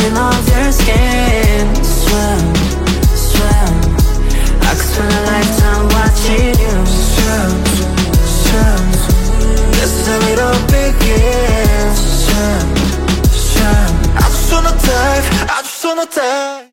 feeling of your skin. Swim, swim, I could spend a lifetime watching you swim, swim. This is a little begin. Swim, swim. I just wanna dive, I just wanna dive.